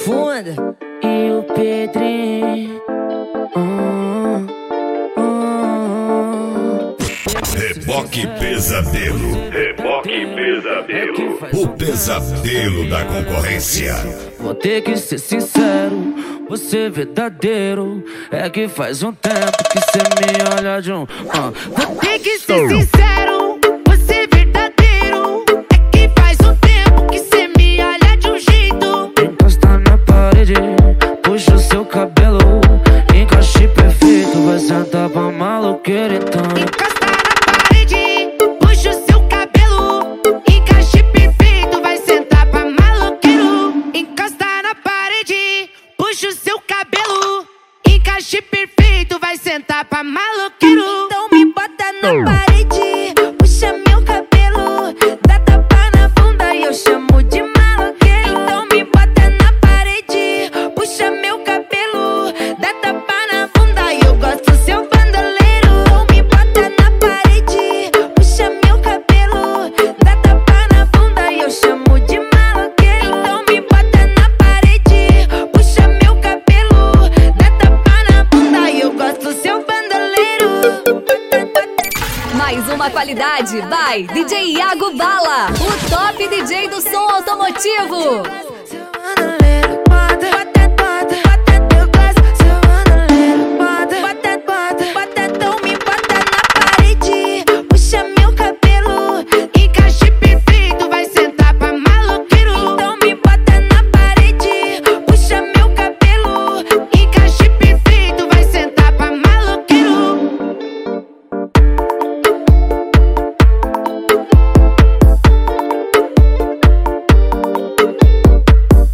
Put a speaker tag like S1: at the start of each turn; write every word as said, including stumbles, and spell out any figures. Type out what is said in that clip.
S1: Profunda e o Pedrinho. Hum, hum.
S2: Reboque Pesadelo. Reboque Pesadelo. O pesadelo da concorrência.
S1: Vou ter que ser sincero, você verdadeiro. É que faz um tempo que cê me olha de um. Uh. Vou ter que ser sincero, você verdadeiro. É que faz um tempo que cê me olha de um jeito. Encosta na parede, puxa o seu cabelo. Encaixe perfeito, vai sentar pra maloqueira então. Encosta na parede, puxa o seu cabelo. Encaixe perfeito, vai sentar pra maloqueiro. Encosta na parede, puxa o seu cabelo. Encaixe perfeito, vai sentar pra maloqueiro. Então me bota na parede, puxa meu cabelo. Dá tapa na bunda e eu chamo de maloqueiro. Então me bota na parede, puxa meu cabelo. Dá tapa na bunda e eu gosto do seu bandoleiro. Então me bota na parede, puxa meu cabelo. Dá tapa na bunda e eu chamo de maloqueiro. Então me bota na parede, puxa meu cabelo. Dá tapa na bunda e eu gosto do seu bandoleiro.
S3: Mais uma qualidade, vai D J Iago Bala, o top D J do som automotivo.